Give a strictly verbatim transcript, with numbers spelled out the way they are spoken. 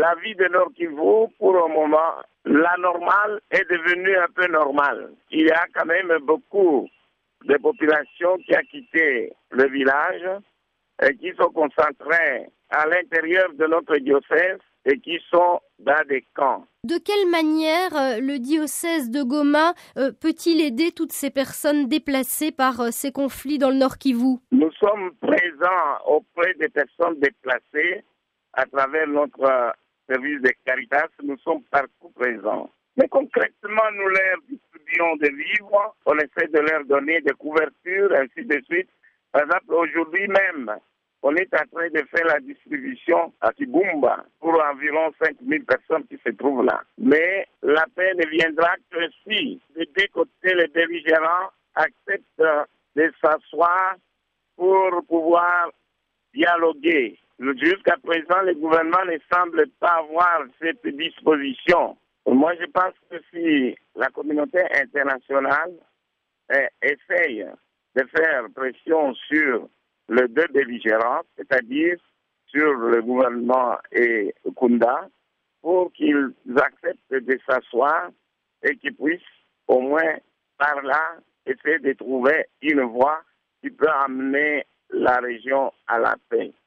la vie de Nord Kivu, pour le moment, la normale est devenue un peu normale. Il y a quand même beaucoup de populations qui ont quitté le village et qui sont concentrées à l'intérieur de notre diocèse et qui sont dans des camps. De quelle manière euh, le diocèse de Goma euh, peut-il aider toutes ces personnes déplacées par euh, ces conflits dans le Nord Kivu? Nous sommes présents auprès des personnes déplacées à travers notre euh, service de Caritas. Nous sommes partout présents. Mais concrètement, nous leur distribuons des vivres, on essaie de leur donner des couvertures, ainsi de suite. Par exemple, aujourd'hui même, on est en train de faire la distribution à Kibumba pour environ cinq mille personnes qui se trouvent là. Mais la paix ne viendra que si de deux côtés les belligérants acceptent de s'asseoir pour pouvoir dialoguer. Jusqu'à présent, le gouvernement ne semble pas avoir cette disposition. Moi, je pense que si la communauté internationale eh, essaye de faire pression sur les deux belligérants, c'est-à-dire sur le gouvernement et Kunda, pour qu'ils acceptent de s'asseoir et qu'ils puissent au moins par là essayer de trouver une voie qui peut amener la région à la paix.